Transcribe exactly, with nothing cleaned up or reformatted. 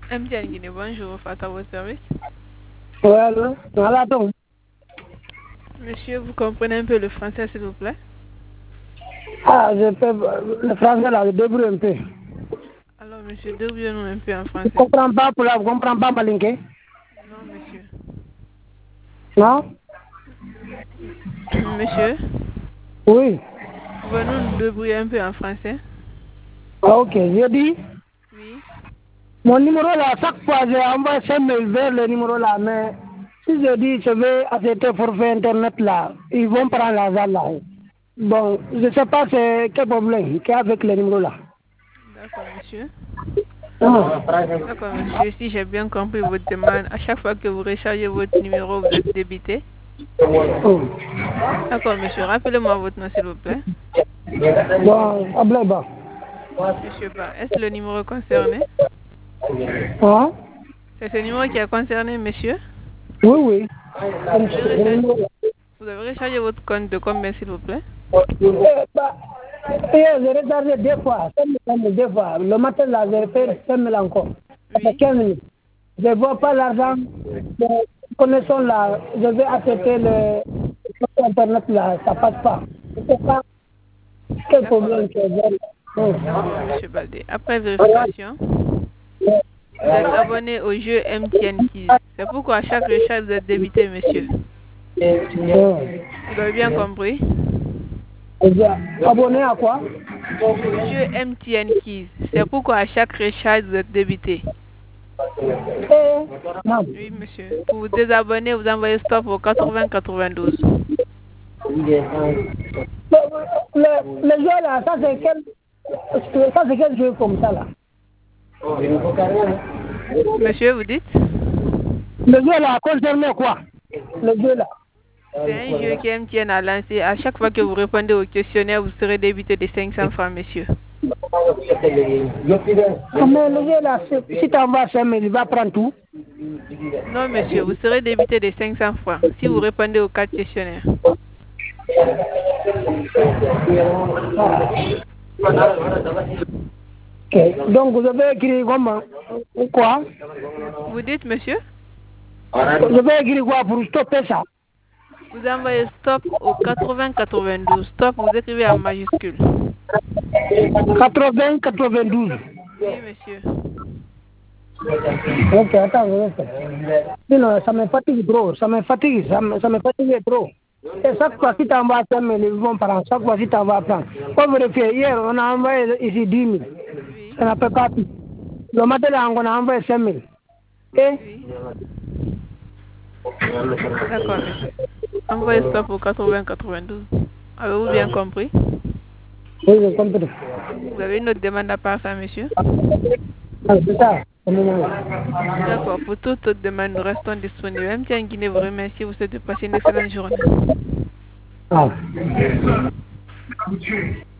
M T N Guinée, bonjour, face à votre service. Ouais, allô? Voilà, donc. Monsieur, vous comprenez un peu le français, s'il vous plaît? Ah, je peux, le français là, je débrouille un peu. Alors, monsieur, débrouillez-nous un peu en Je français. comprends pas pour la, vous comprenez pas malinké? Non, monsieur. Non? Monsieur, Oui. pouvez-nous nous débrouiller un peu en français? Ah, ok, je dis, Oui. mon numéro là, chaque fois, j'ai envoyé cinq mails vers le numéro là, mais si je dis, je vais acheter forfait internet là, ils vont prendre l'argent là. Bon, je sais pas c'est quel problème qu'il y a avec le numéro là. D'accord, monsieur. Ah. D'accord, monsieur. Si j'ai bien compris votre demande, à chaque fois que vous rechargez votre numéro, vous êtes débité. Oh. D'accord, monsieur. Rappelez-moi votre nom, s'il vous plaît. Bon, Ableba. Monsieur Ba, est-ce le numéro concerné? Hein? C'est ce numéro qui est concerné, monsieur? Oui, oui. Vous avez rechargé, vous avez rechargé votre compte de combien, s'il vous plaît? Eh, bah, eh, j'ai regardé deux fois, cinq minutes, deux fois. Le matin, là, j'ai fait cinq mille encore. Après Oui. quinze minutes. Je ne vois pas l'argent. De connexion là, je vais acheter le le Internet là, ça ne passe pas. Je ne sais pas quel D'accord. problème c'est. D'accord, monsieur Baldé. Après vérification, vous êtes abonné au jeu M T N Keys. C'est pourquoi à chaque recharge, vous êtes débité, monsieur. Vous avez bien compris? Abonné à quoi? Au jeu M T N Keys. C'est pourquoi à chaque recharge, vous êtes débité. Eh, non. Oui, monsieur. Pour vous désabonner, vous envoyez stop au quatre-vingts quatre-vingt-douze. Le, le, le jeu là, ça c'est quel, ça c'est quel jeu comme ça là? Monsieur, vous dites? Le jeu là concerne quoi? Le jeu là. C'est un jeu que M T N a lancé. À chaque fois que vous répondez au questionnaire, vous serez débité de cinq cents francs, monsieur. Ah, mais le jeu là, si si tu envoies cinq mille, il va prendre tout. Non, monsieur, vous serez débité de cinq cents francs si vous répondez aux quatre questionnaires. Okay. Donc vous avez écrit comment? Quoi? Vous dites, monsieur? Vous avez écrit quoi pour stopper ça? Vous envoyez stop au quatre-vingts quatre-vingt-douze. Stop, vous écrivez en majuscule. quatre-vingts quatre-vingt-douze. Oui, monsieur. Ok, attends, je vais faire. Sinon, ça me fatigue trop, ça me fatigue, ça me, ça me fatigue trop. Et chaque fois que tu envoies cinq mille, ils vont prendre. Chaque fois que tu envoies prendre. Pour vérifier, hier, on a envoyé ici dix mille. Oui. Ça n'a pas parti. Le matin, là, on a envoyé cinq mille. Et Oui. D'accord, monsieur. Envoyez stop au quatre-vingts quatre-vingt-douze. Avez-vous bien compris? oui, j'ai compris. Vous avez une autre demande à part ça, monsieur? Ah, c'est ça. D'accord. Pour toute autre demande, nous restons disponibles. M T N Guinée vous remercie. Vous souhaite de passer une excellente journée. Ah.